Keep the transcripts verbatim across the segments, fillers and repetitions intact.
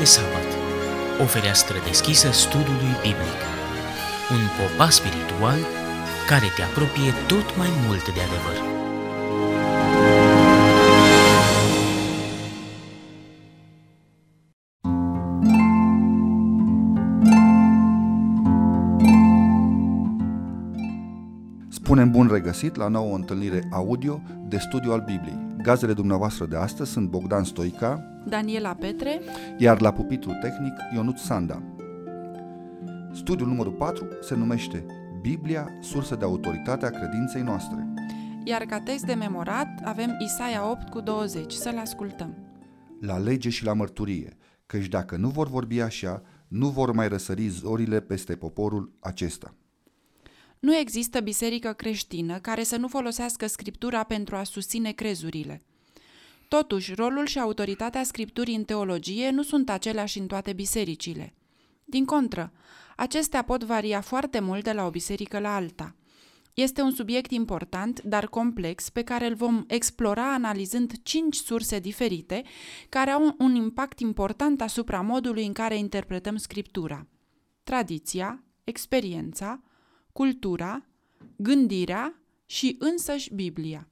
de sabat, o fereastră deschisă studiului biblic, un popas spiritual care te apropie tot mai mult de adevăr. Spunem bun regăsit la nouă întâlnire audio de studiu al Bibliei. Gazdele dumneavoastră de astăzi sunt Bogdan Stoica, Daniela Petre, iar la pupitru tehnic Ionut Sanda. Studiul numărul patru se numește Biblia, sursă de autoritate a credinței noastre. Iar ca text de memorat avem Isaia opt cu douăzeci. Să-l ascultăm. La lege și la mărturie, căci dacă nu vor vorbi așa, nu vor mai răsări zorile peste poporul acesta. Nu există biserică creștină care să nu folosească Scriptura pentru a susține crezurile. Totuși, rolul și autoritatea Scripturii în teologie nu sunt aceleași în toate bisericile. Din contră, acestea pot varia foarte mult de la o biserică la alta. Este un subiect important, dar complex, pe care îl vom explora analizând cinci surse diferite, care au un impact important asupra modului în care interpretăm Scriptura: tradiția, experiența, cultura, gândirea și însăși Biblia.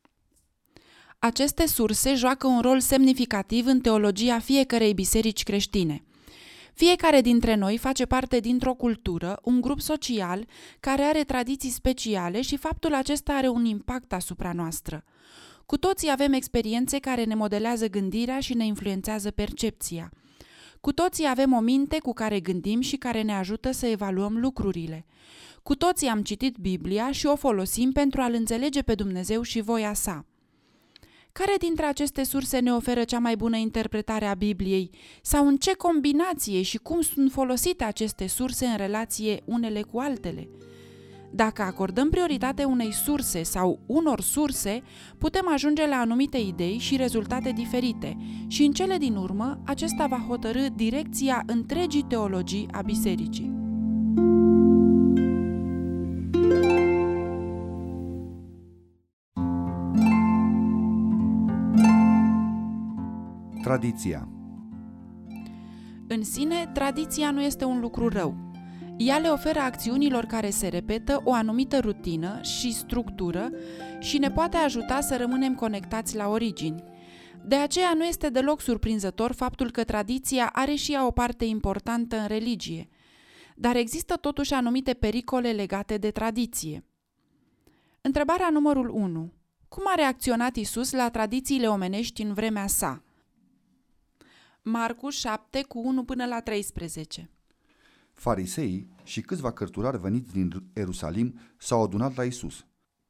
Aceste surse joacă un rol semnificativ în teologia fiecărei biserici creștine. Fiecare dintre noi face parte dintr-o cultură, un grup social care are tradiții speciale și faptul acesta are un impact asupra noastră. Cu toții avem experiențe care ne modelează gândirea și ne influențează percepția. Cu toții avem o minte cu care gândim și care ne ajută să evaluăm lucrurile. Cu toții am citit Biblia și o folosim pentru a-L înțelege pe Dumnezeu și voia sa. Care dintre aceste surse ne oferă cea mai bună interpretare a Bibliei? Sau în ce combinație și cum sunt folosite aceste surse în relație unele cu altele? Dacă acordăm prioritate unei surse sau unor surse, putem ajunge la anumite idei și rezultate diferite și în cele din urmă, acesta va hotărî direcția întregii teologii a bisericii. Tradiția. În sine, tradiția nu este un lucru rău. Ea le oferă acțiunilor care se repetă o anumită rutină și structură și ne poate ajuta să rămânem conectați la origini. De aceea nu este deloc surprinzător faptul că tradiția are și ea o parte importantă în religie. Dar există totuși anumite pericole legate de tradiție. Întrebarea numărul unu. Cum a reacționat Isus la tradițiile omenești în vremea sa? Marcu șapte cu unu până la treisprezece. Fariseii și câțiva cărturari veniți din Ierusalim s-au adunat la Isus.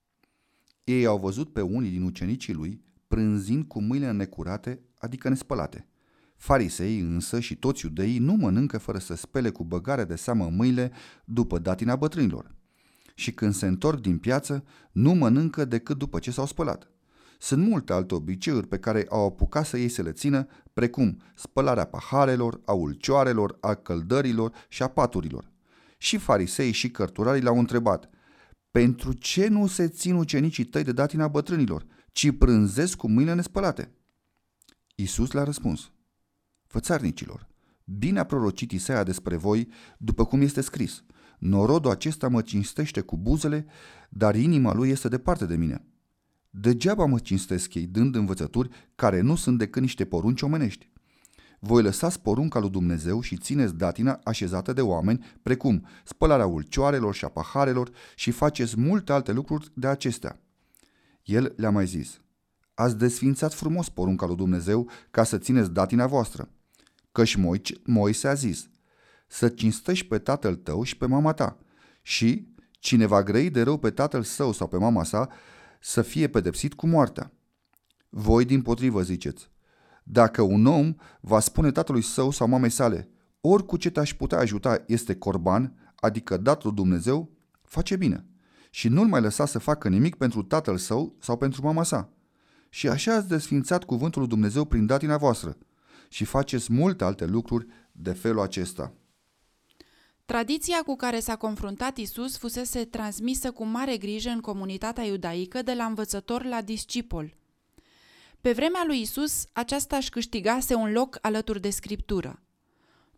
Ei au văzut pe unii din ucenicii lui prânzind cu mâinile necurate, adică nespălate. Fariseii însă și toți iudeii nu mănâncă fără să spele cu băgare de seamă mâinile după datina bătrânilor. Și când se întorc din piață, nu mănâncă decât după ce s-au spălat. Sunt multe alte obiceiuri pe care au apucat să ei să le țină, precum spălarea paharelor, a ulcioarelor, a căldărilor și a paturilor. Și farisei și cărturarii l-au întrebat: pentru ce nu se țin ucenicii tăi de datina bătrânilor, ci prânzesc cu mâinile nespălate? Iisus le-a răspuns: fățarnicilor, bine a prorocit Isaia despre voi, după cum este scris: norodul acesta mă cinstește cu buzele, dar inima lui este departe de mine. Degeaba mă cinstesc ei dând învățături care nu sunt decât niște porunci omenești. Voi lăsați porunca lui Dumnezeu și țineți datina așezată de oameni, precum spălarea ulcioarelor și a paharelor, și faceți multe alte lucruri de acestea. El le-a mai zis: ați desfințat frumos porunca lui Dumnezeu ca să țineți datina voastră. Căci Moise a zis: să cinstești pe tatăl tău și pe mama ta, și cine va grăi de rău pe tatăl său sau pe mama sa, să fie pedepsit cu moartea. Voi dimpotrivă ziceți: dacă un om va spune tatălui său sau mamei sale: ori cu ce te-aș putea ajuta este corban, adică dat lui Dumnezeu, face bine, și nu-l mai lăsa să facă nimic pentru tatăl său sau pentru mama sa. Și așa ați desfințat cuvântul lui Dumnezeu prin datina voastră și faceți multe alte lucruri de felul acesta. Tradiția cu care s-a confruntat Isus fusese transmisă cu mare grijă în comunitatea iudaică de la învățător la discipol. Pe vremea lui Isus, aceasta își câștigase un loc alături de Scriptură.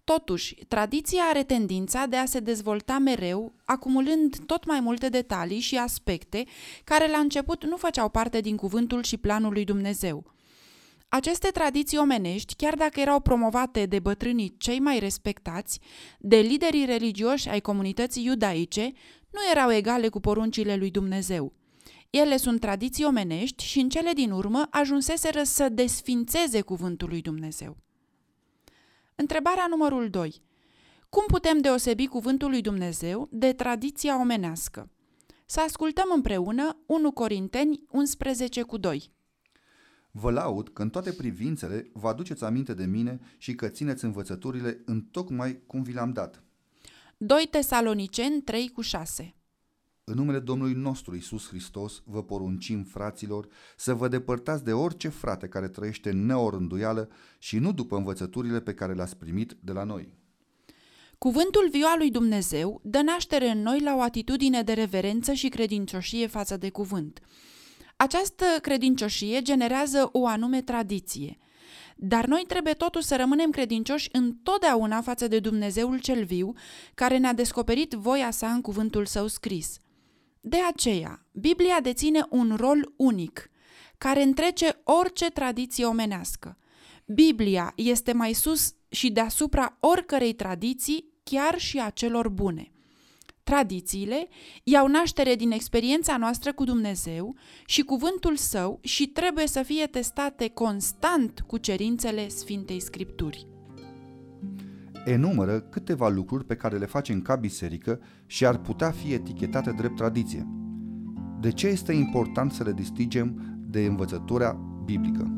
Totuși, tradiția are tendința de a se dezvolta mereu, acumulând tot mai multe detalii și aspecte care la început nu făceau parte din cuvântul și planul lui Dumnezeu. Aceste tradiții omenești, chiar dacă erau promovate de bătrânii cei mai respectați, de liderii religioși ai comunității iudaice, nu erau egale cu poruncile lui Dumnezeu. Ele sunt tradiții omenești și în cele din urmă ajunseseră să desfințeze cuvântul lui Dumnezeu. Întrebarea numărul doi. Cum putem deosebi cuvântul lui Dumnezeu de tradiția omenească? Să ascultăm împreună unu Corinteni unsprezece cu doi. Vă laud că în toate privințele vă aduceți aminte de mine și că țineți învățăturile întocmai cum vi le-am dat. doi Tesaloniceni trei cu șase. În numele Domnului nostru Iisus Hristos vă poruncim, fraților, să vă depărtați de orice frate care trăiește în neorânduială și nu după învățăturile pe care le-ați primit de la noi. Cuvântul viu al lui Dumnezeu dă naștere în noi la o atitudine de reverență și credincioșie față de cuvânt. Această credincioșie generează o anume tradiție. Dar noi trebuie totuși să rămânem credincioși întotdeauna față de Dumnezeul cel viu, care ne-a descoperit voia sa în cuvântul său scris. De aceea, Biblia deține un rol unic, care întrece orice tradiție omenească. Biblia este mai sus și deasupra oricărei tradiții, chiar și a celor bune. Tradițiile iau naștere din experiența noastră cu Dumnezeu și cuvântul său și trebuie să fie testate constant cu cerințele Sfintei Scripturi. Enumără câteva lucruri pe care le facem ca biserică și ar putea fi etichetate drept tradiție. De ce este important să le distingem de învățătura biblică?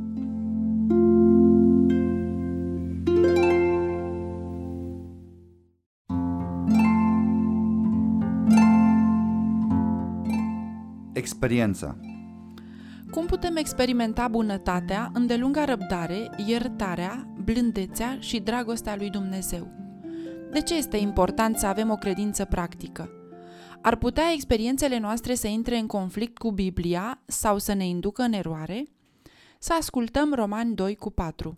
Experiența. Cum putem experimenta bunătatea, îndelunga răbdare, iertarea, blândețea și dragostea lui Dumnezeu? De ce este important să avem o credință practică? Ar putea experiențele noastre să intre în conflict cu Biblia sau să ne inducă în eroare? Să ascultăm Romani doi cu patru.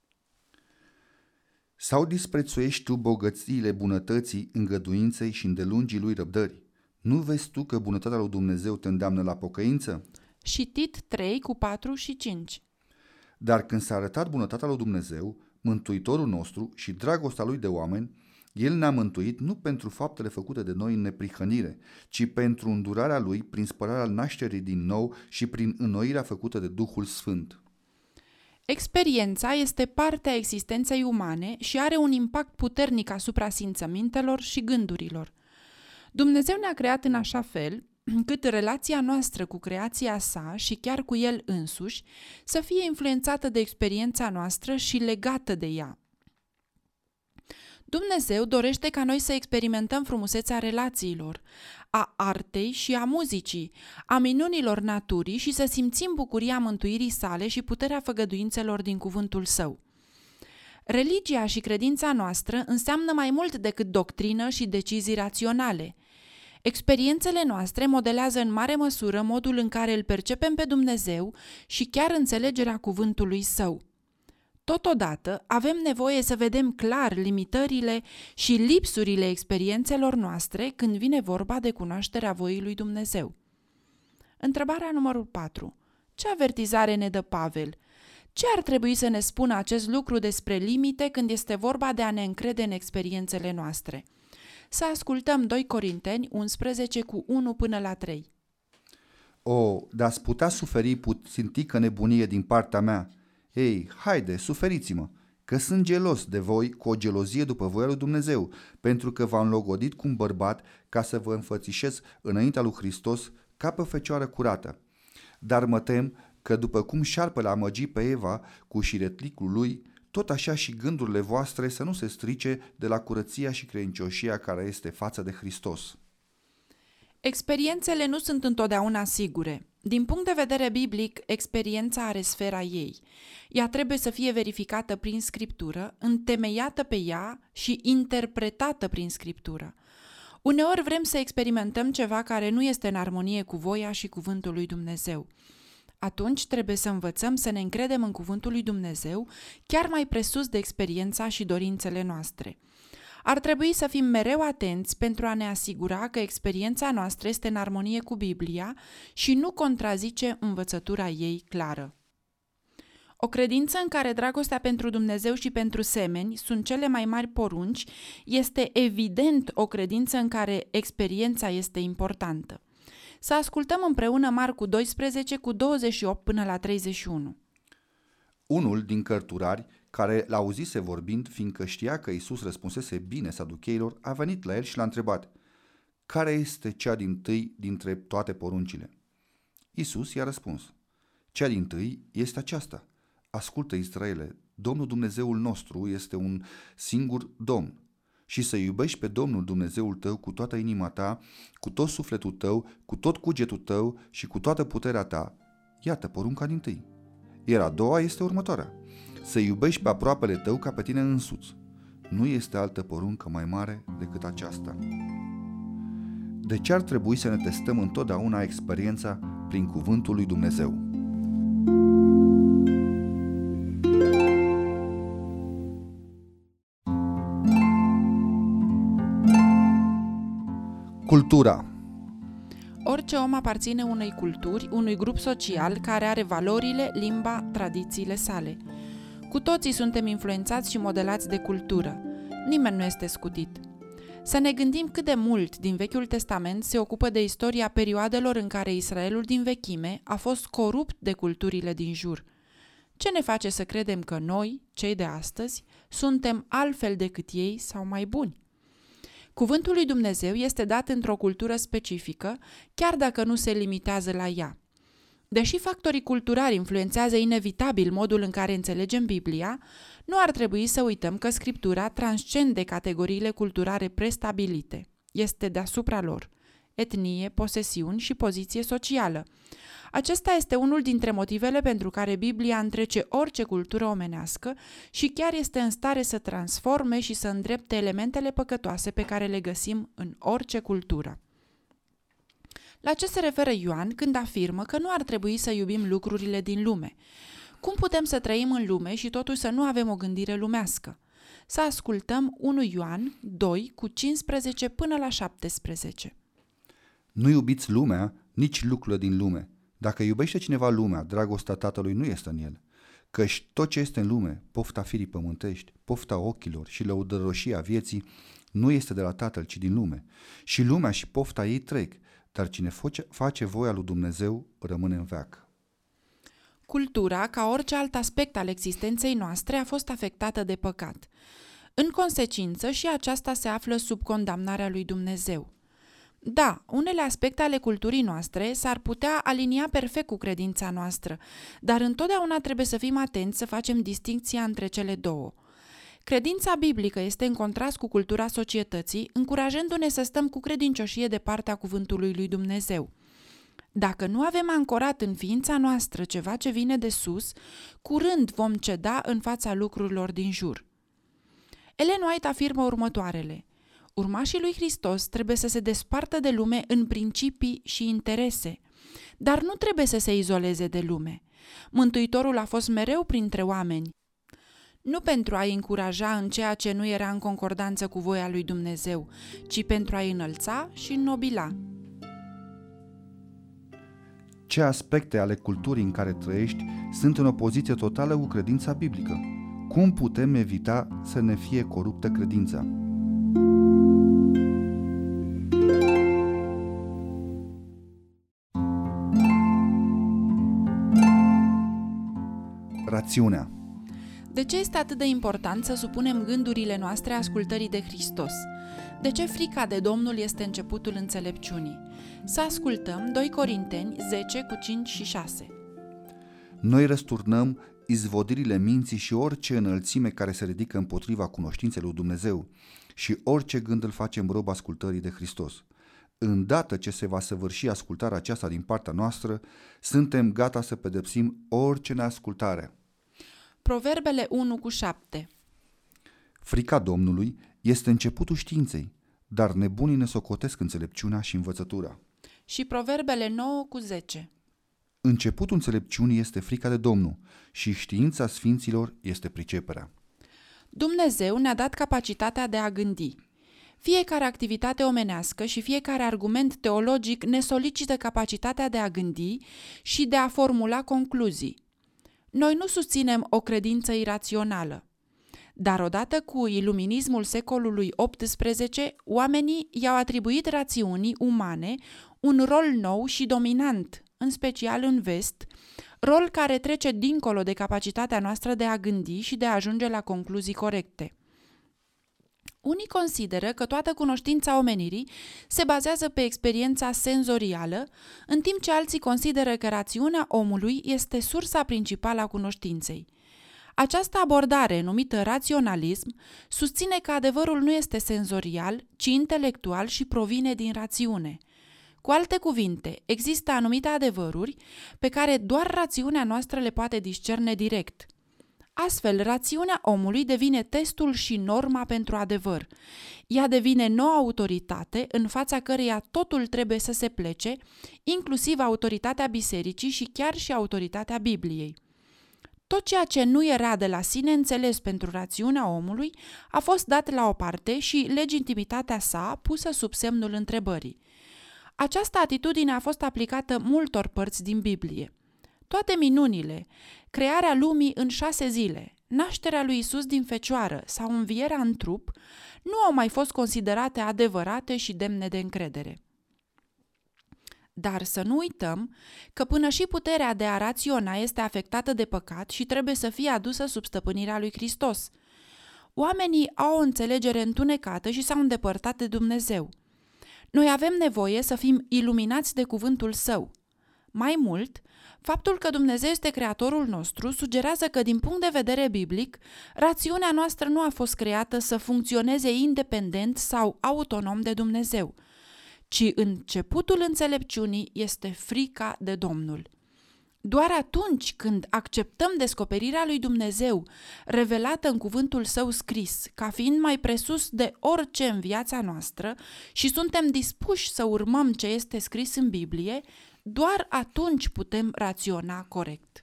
Sau disprețuiești tu bogățiile bunătății, îngăduinței și îndelungii lui răbdări? Nu vezi tu că bunătatea lui Dumnezeu te îndeamnă la pocăință? Și Tit trei cu patru și cinci. Dar când s-a arătat bunătatea lui Dumnezeu, Mântuitorul nostru și dragostea lui de oameni, El ne-a mântuit nu pentru faptele făcute de noi în neprihănire, ci pentru îndurarea Lui prin spălarea nașterii din nou și prin înnoirea făcută de Duhul Sfânt. Experiența este parte a existenței umane și are un impact puternic asupra simțămintelor și gândurilor. Dumnezeu ne-a creat în așa fel încât relația noastră cu creația sa și chiar cu El însuși să fie influențată de experiența noastră și legată de ea. Dumnezeu dorește ca noi să experimentăm frumusețea relațiilor, a artei și a muzicii, a minunilor naturii și să simțim bucuria mântuirii sale și puterea făgăduințelor din cuvântul său. Religia și credința noastră înseamnă mai mult decât doctrină și decizii raționale. Experiențele noastre modelează în mare măsură modul în care îl percepem pe Dumnezeu și chiar înțelegerea cuvântului său. Totodată, avem nevoie să vedem clar limitările și lipsurile experiențelor noastre când vine vorba de cunoașterea voii lui Dumnezeu. Întrebarea numărul patru. Ce avertizare ne dă Pavel? Ce ar trebui să ne spună acest lucru despre limite când este vorba de a ne încrede în experiențele noastre? Să ascultăm doi Corinteni unsprezece cu unu până la trei. O, de-ați putea suferi puțintică nebunie din partea mea. Ei, haide, suferiți-mă, că sunt gelos de voi cu o gelozie după voia lui Dumnezeu, pentru că v-am logodit cu un bărbat ca să vă înfățișez înaintea lui Hristos ca pe o fecioară curată. Dar mă tem că după cum șarpele a amăgit pe Eva cu șiretlicul lui, tot așa și gândurile voastre să nu se strice de la curăția și credincioșia care este față de Hristos. Experiențele nu sunt întotdeauna sigure. Din punct de vedere biblic, experiența are sfera ei. Ea trebuie să fie verificată prin Scriptură, întemeiată pe ea și interpretată prin Scriptură. Uneori vrem să experimentăm ceva care nu este în armonie cu voia și cuvântul lui Dumnezeu. Atunci trebuie să învățăm să ne încredem în cuvântul lui Dumnezeu, chiar mai presus de experiența și dorințele noastre. Ar trebui să fim mereu atenți pentru a ne asigura că experiența noastră este în armonie cu Biblia și nu contrazice învățătura ei clară. O credință în care dragostea pentru Dumnezeu și pentru semeni sunt cele mai mari porunci este evident o credință în care experiența este importantă. Să ascultăm împreună Marcu doisprezece cu douăzeci și opt până la treizeci și unu. Unul din cărturari, care l-auzise vorbind, fiindcă știa că Iisus răspunsese bine saducheilor, a venit la el și l-a întrebat: care este cea dintâi dintre toate poruncile? Iisus i-a răspuns: cea dintâi este aceasta: ascultă, Israele, Domnul Dumnezeul nostru este un singur Domn, și să iubești pe Domnul Dumnezeul tău cu toată inima ta, cu tot sufletul tău, cu tot cugetul tău și cu toată puterea ta. Iată porunca dintâi. Iar a doua este următoarea: să iubești pe aproapele tău ca pe tine însuți. Nu este altă poruncă mai mare decât aceasta. De ce ar trebui să ne testăm întotdeauna experiența prin cuvântul lui Dumnezeu? Cultura. Orice om aparține unei culturi, unui grup social care are valorile, limba, tradițiile sale. Cu toții suntem influențați și modelați de cultură. Nimeni nu este scutit. Să ne gândim cât de mult din Vechiul Testament se ocupă de istoria perioadelor în care Israelul din vechime a fost corupt de culturile din jur. Ce ne face să credem că noi, cei de astăzi, suntem altfel decât ei sau mai buni? Cuvântul lui Dumnezeu este dat într-o cultură specifică, chiar dacă nu se limitează la ea. Deși factorii culturali influențează inevitabil modul în care înțelegem Biblia, nu ar trebui să uităm că Scriptura transcende categoriile culturale prestabilite. Este deasupra lor: etnie, posesiuni și poziție socială. Acesta este unul dintre motivele pentru care Biblia întrece orice cultură omenească și chiar este în stare să transforme și să îndrepte elementele păcătoase pe care le găsim în orice cultură. La ce se referă Ioan când afirmă că nu ar trebui să iubim lucrurile din lume? Cum putem să trăim în lume și totuși să nu avem o gândire lumească? Să ascultăm unu Ioan doi cu cincisprezece până la șaptesprezece. Nu iubiți lumea, nici lucrurile din lume. Dacă iubește cineva lumea, dragostea Tatălui nu este în el. Căci tot ce este în lume, pofta firii pământești, pofta ochilor și lăudăroșia vieții, nu este de la Tatăl, ci din lume. Și lumea și pofta ei trec, dar cine face voia lui Dumnezeu rămâne în veac. Cultura, ca orice alt aspect al existenței noastre, a fost afectată de păcat. În consecință, și aceasta se află sub condamnarea lui Dumnezeu. Da, unele aspecte ale culturii noastre s-ar putea alinia perfect cu credința noastră, dar întotdeauna trebuie să fim atenți să facem distincția între cele două. Credința biblică este în contrast cu cultura societății, încurajându-ne să stăm cu credincioșie de partea cuvântului lui Dumnezeu. Dacă nu avem ancorat în ființa noastră ceva ce vine de sus, curând vom ceda în fața lucrurilor din jur. Ellen White afirmă următoarele: urmașii lui Hristos trebuie să se despartă de lume în principii și interese, dar nu trebuie să se izoleze de lume. Mântuitorul a fost mereu printre oameni, nu pentru a-i încuraja în ceea ce nu era în concordanță cu voia lui Dumnezeu, ci pentru a-i înălța și înnobila. Ce aspecte ale culturii în care trăiești sunt în opoziție totală cu credința biblică? Cum putem evita să ne fie coruptă credința? Rațiunea. De ce este atât de important să supunem gândurile noastre ascultării de Hristos? De ce frica de Domnul este începutul înțelepciunii? Să ascultăm doi Corinteni zece cu cinci și șase. Noi răsturnăm izvodirile minții și orice înălțime care se ridică împotriva cunoștinței lui Dumnezeu și orice gând îl facem rob ascultării de Hristos. Îndată ce se va săvârși ascultarea aceasta din partea noastră, suntem gata să pedepsim orice neascultare. Proverbele unu cu șapte. Frica Domnului este începutul științei, dar nebunii ne socotesc înțelepciunea și învățătura. Și Proverbele nouă cu zece. Începutul înțelepciunii este frica de Domnul și știința sfinților este priceperea. Dumnezeu ne-a dat capacitatea de a gândi. Fiecare activitate omenească și fiecare argument teologic ne solicită capacitatea de a gândi și de a formula concluzii. Noi nu susținem o credință irațională. Dar odată cu iluminismul secolului optsprezece, oamenii i-au atribuit rațiunii umane un rol nou și dominant, în special în vest, rol care trece dincolo de capacitatea noastră de a gândi și de a ajunge la concluzii corecte. Unii consideră că toată cunoștința omenirii se bazează pe experiența senzorială, în timp ce alții consideră că rațiunea omului este sursa principală a cunoștinței. Această abordare, numită raționalism, susține că adevărul nu este senzorial, ci intelectual și provine din rațiune. Cu alte cuvinte, există anumite adevăruri pe care doar rațiunea noastră le poate discerne direct. Astfel, rațiunea omului devine testul și norma pentru adevăr. Ea devine noua autoritate în fața căreia totul trebuie să se plece, inclusiv autoritatea bisericii și chiar și autoritatea Bibliei. Tot ceea ce nu era de la sine înțeles pentru rațiunea omului a fost dat la o parte și legitimitatea sa pusă sub semnul întrebării. Această atitudine a fost aplicată multor părți din Biblie. Toate minunile, crearea lumii în șase zile, nașterea lui Isus din fecioară sau învierea în trup, nu au mai fost considerate adevărate și demne de încredere. Dar să nu uităm că până și puterea de a raționa este afectată de păcat și trebuie să fie adusă sub stăpânirea lui Hristos. Oamenii au o înțelegere întunecată și s-au îndepărtat de Dumnezeu. Noi avem nevoie să fim iluminați de cuvântul Său. Mai mult, faptul că Dumnezeu este creatorul nostru sugerează că, din punct de vedere biblic, rațiunea noastră nu a fost creată să funcționeze independent sau autonom de Dumnezeu, ci începutul înțelepciunii este frica de Domnul. Doar atunci când acceptăm descoperirea lui Dumnezeu, revelată în cuvântul Său scris, ca fiind mai presus de orice în viața noastră și suntem dispuși să urmăm ce este scris în Biblie, doar atunci putem raționa corect.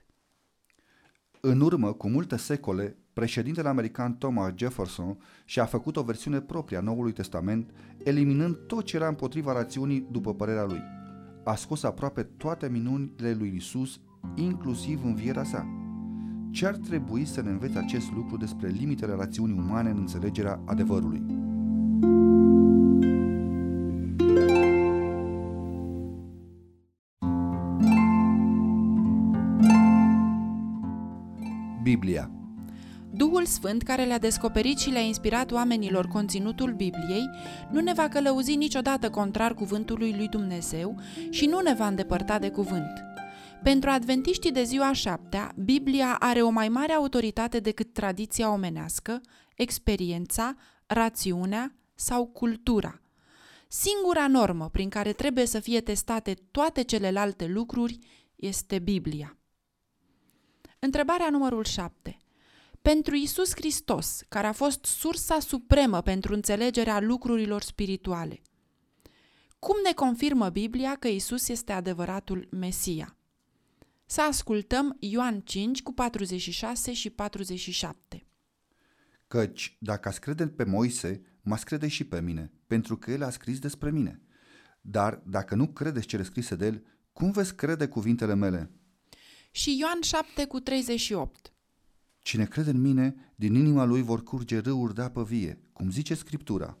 În urmă, cu multe secole, președintele american Thomas Jefferson și-a făcut o versiune proprie a Noului Testament, eliminând tot ce era împotriva rațiunii după părerea lui. A scos aproape toate minunile lui Isus, inclusiv învierea sa. Ce ar trebui să ne învețe acest lucru despre limitele rațiunii umane în înțelegerea adevărului? Biblia. Duhul Sfânt, care le-a descoperit și le-a inspirat oamenilor conținutul Bibliei, nu ne va călăuzi niciodată contrar cuvântului lui Dumnezeu și nu ne va îndepărta de cuvânt. Pentru adventiștii de ziua șaptea, Biblia are o mai mare autoritate decât tradiția omenească, experiența, rațiunea sau cultura. Singura normă prin care trebuie să fie testate toate celelalte lucruri este Biblia. Întrebarea numărul șapte. Pentru Iisus Hristos, care a fost sursa supremă pentru înțelegerea lucrurilor spirituale, cum ne confirmă Biblia că Iisus este adevăratul Mesia? Să ascultăm Ioan cinci cu patruzeci și șase și patruzeci și șapte. Căci, dacă ați crede pe Moise, m-ați crede și pe mine, pentru că el a scris despre mine. Dar, dacă nu credeți cele scrise de el, cum veți crede cuvintele mele? Și Ioan șapte cu treizeci și opt. Cine crede în mine, din inima lui vor curge râuri de apă vie, cum zice Scriptura.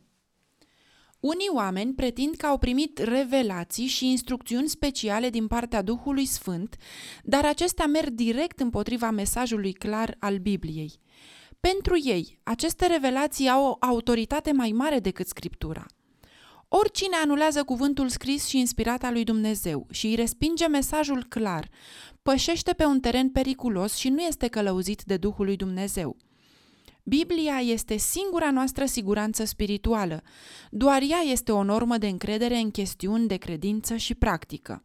Unii oameni pretind că au primit revelații și instrucțiuni speciale din partea Duhului Sfânt, dar acestea merg direct împotriva mesajului clar al Bibliei. Pentru ei, aceste revelații au o autoritate mai mare decât Scriptura. Oricine anulează cuvântul scris și inspirat al lui Dumnezeu și îi respinge mesajul clar, pășește pe un teren periculos și nu este călăuzit de Duhul lui Dumnezeu. Biblia este singura noastră siguranță spirituală, doar ea este o normă de încredere în chestiuni de credință și practică.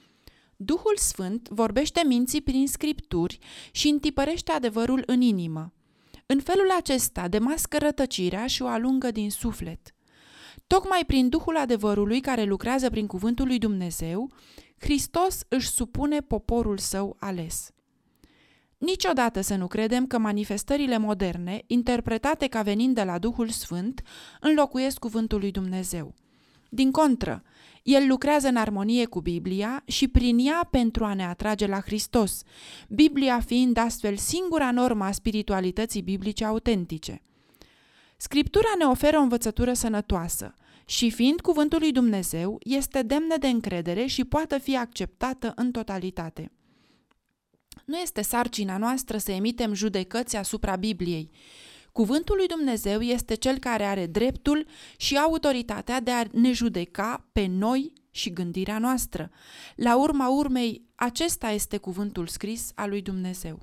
Duhul Sfânt vorbește minții prin scripturi și întipărește adevărul în inimă. În felul acesta demască rătăcirea și o alungă din suflet. Tocmai prin Duhul adevărului care lucrează prin cuvântul lui Dumnezeu, Hristos își supune poporul său ales. Niciodată să nu credem că manifestările moderne, interpretate ca venind de la Duhul Sfânt, înlocuiesc cuvântul lui Dumnezeu. Din contră, el lucrează în armonie cu Biblia și prin ea pentru a ne atrage la Hristos, Biblia fiind astfel singura normă a spiritualității biblice autentice. Scriptura ne oferă o învățătură sănătoasă și, fiind cuvântul lui Dumnezeu, este demnă de încredere și poate fi acceptată în totalitate. Nu este sarcina noastră să emitem judecăți asupra Bibliei. Cuvântul lui Dumnezeu este cel care are dreptul și autoritatea de a ne judeca pe noi și gândirea noastră. La urma urmei, acesta este cuvântul scris al lui Dumnezeu.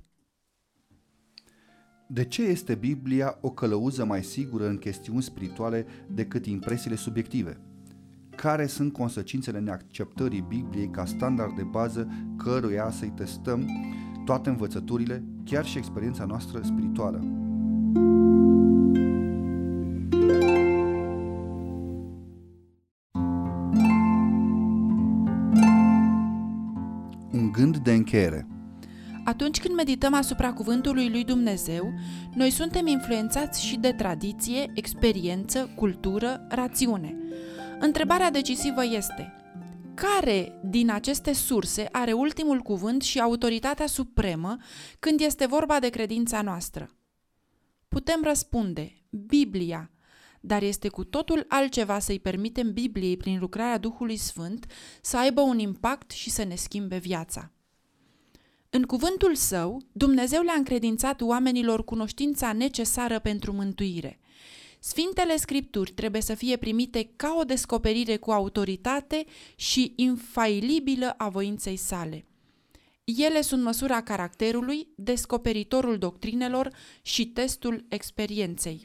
De ce este Biblia o călăuză mai sigură în chestiuni spirituale decât impresiile subiective? Care sunt consecințele neacceptării Bibliei ca standard de bază căruia să-i testăm toate învățăturile, chiar și experiența noastră spirituală? Un gând de încheiere. Atunci când medităm asupra cuvântului lui Dumnezeu, noi suntem influențați și de tradiție, experiență, cultură, rațiune. Întrebarea decisivă este: care din aceste surse are ultimul cuvânt și autoritatea supremă când este vorba de credința noastră? Putem răspunde: Biblia, dar este cu totul altceva să-i permitem Bibliei prin lucrarea Duhului Sfânt să aibă un impact și să ne schimbe viața. În cuvântul său, Dumnezeu le-a încredințat oamenilor cunoștința necesară pentru mântuire. Sfintele Scripturi trebuie să fie primite ca o descoperire cu autoritate și infailibilă a voinței sale. Ele sunt măsura caracterului, descoperitorul doctrinelor și testul experienței.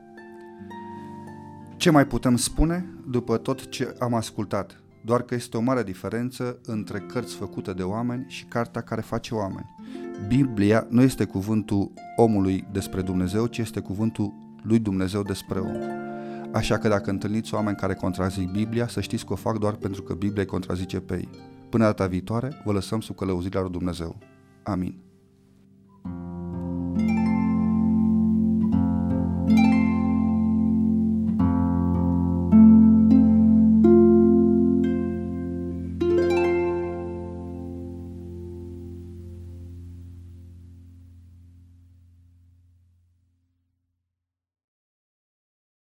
Ce mai putem spune după tot ce am ascultat? Doar că este o mare diferență între cărți făcute de oameni și cartea care face oameni. Biblia nu este cuvântul omului despre Dumnezeu, ci este cuvântul lui Dumnezeu despre om. Așa că dacă întâlniți oameni care contrazic Biblia, să știți că o fac doar pentru că Biblia îi contrazice pe ei. Până data viitoare, vă lăsăm sub călăuzirea lui Dumnezeu. Amin.